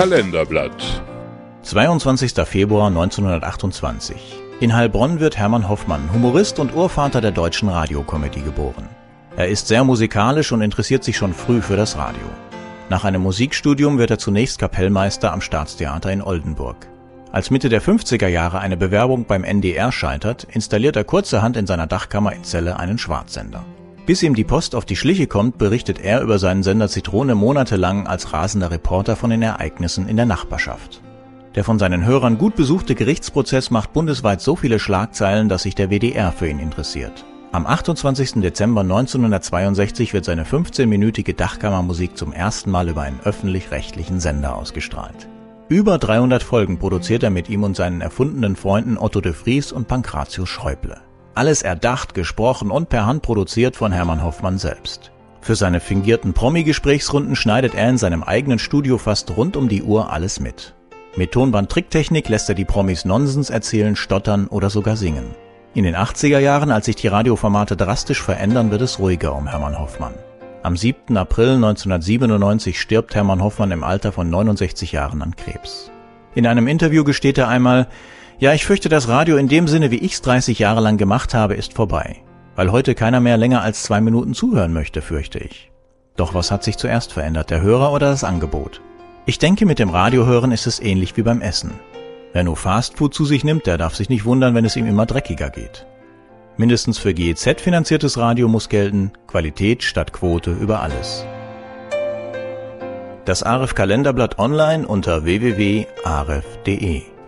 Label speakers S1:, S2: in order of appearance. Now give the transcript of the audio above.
S1: Kalenderblatt.
S2: 22. Februar 1928. In Heilbronn wird Hermann Hoffmann, Humorist und Urvater der deutschen Radiokomödie, geboren. Er ist sehr musikalisch und interessiert sich schon früh für das Radio. Nach einem Musikstudium wird er zunächst Kapellmeister am Staatstheater in Oldenburg. Als Mitte der 50er Jahre eine Bewerbung beim NDR scheitert, installiert er kurzerhand in seiner Dachkammer in Celle einen Schwarzsender. Bis ihm die Post auf die Schliche kommt, berichtet er über seinen Sender Zitrone monatelang als rasender Reporter von den Ereignissen in der Nachbarschaft. Der von seinen Hörern gut besuchte Gerichtsprozess macht bundesweit so viele Schlagzeilen, dass sich der WDR für ihn interessiert. Am 28. Dezember 1962 wird seine 15-minütige Dachkammermusik zum ersten Mal über einen öffentlich-rechtlichen Sender ausgestrahlt. Über 300 Folgen produziert er mit ihm und seinen erfundenen Freunden Otto de Vries und Pankratius Schäuble. Alles erdacht, gesprochen und per Hand produziert von Hermann Hoffmann selbst. Für seine fingierten Promi-Gesprächsrunden schneidet er in seinem eigenen Studio fast rund um die Uhr alles mit. Mit Tonband-Tricktechnik lässt er die Promis Nonsens erzählen, stottern oder sogar singen. In den 80er Jahren, als sich die Radioformate drastisch verändern, wird es ruhiger um Hermann Hoffmann. Am 7. April 1997 stirbt Hermann Hoffmann im Alter von 69 Jahren an Krebs. In einem Interview gesteht er einmal: Ja, ich fürchte, das Radio in dem Sinne, wie ich's 30 Jahre lang gemacht habe, ist vorbei. Weil heute keiner mehr länger als 2 Minuten zuhören möchte, fürchte ich. Doch was hat sich zuerst verändert, der Hörer oder das Angebot? Ich denke, mit dem Radiohören ist es ähnlich wie beim Essen. Wer nur Fastfood zu sich nimmt, der darf sich nicht wundern, wenn es ihm immer dreckiger geht. Mindestens für GEZ-finanziertes Radio muss gelten: Qualität statt Quote über alles. Das AREF Kalenderblatt online unter www.aref.de